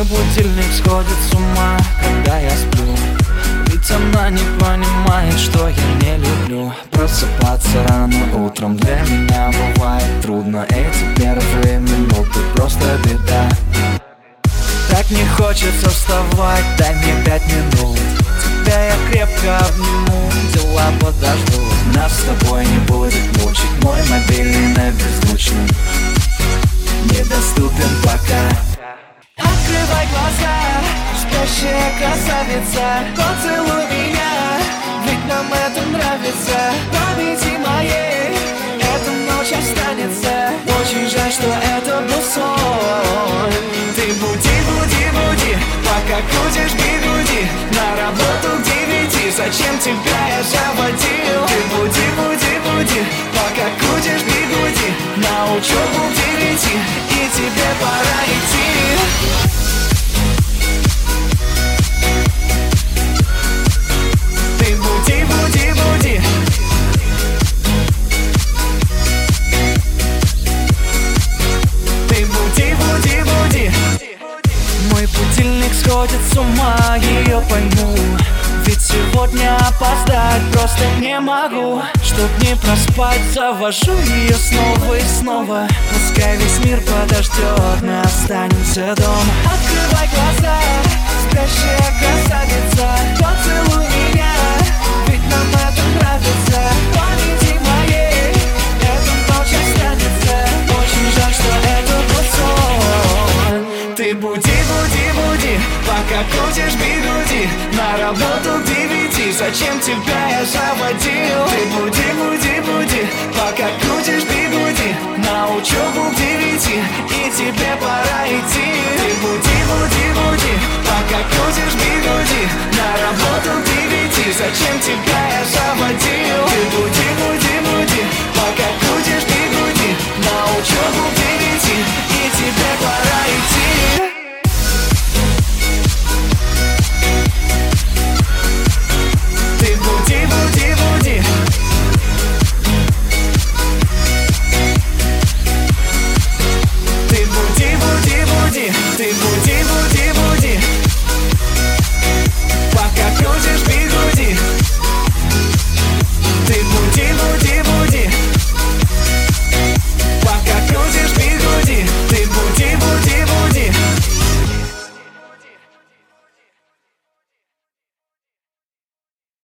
будильник сходит с ума, когда я сплю. Ведь она не понимает, что я не люблю просыпаться рано утром. Для меня бывает трудно, эти первые минуты просто беда. Так не хочется вставать, дай мне 5 минут. Тебя я крепко обниму, дела подождут. Нас с тобой не будет мучить мой мобильный на беззвучном, недоступен пока. Открывай глаза, спящая красавица, поцелуй меня, ведь нам это нравится. Памяти моей эта ночь останется. Очень жаль, что это был сон. Ты буди, буди, буди, пока крутишь бигуди. На работу к 9, зачем тебя я заводил? Ты буди, буди, буди, пока крутишь бигуди. На учебу к 9, и тебе пора идти. Ты буди, буди, буди. Ты буди, буди, буди. Мой будильник сходит с ума, ее пойму. Ведь сегодня опоздать просто не могу. Чтоб не проспать, завожу ее снова и снова. Пускай весь мир подождет, мы останемся дома. Открывай глаза, спящая красавица, поцелуй меня, ведь нам это нравится. Памяти моей эта ночь останется. Очень жаль, что это был сон. Ты буди, буди, буди, пока крутишь бигуди. На работу к 9, зачем тебя я заводил? Ты буди, буди, буди, пока крутишь бигуди. На учебу к 9, и тебе пора идти. Ты буди, буди, буди, пока крутишь бигуди. На работу к 9, зачем тебя я заводил?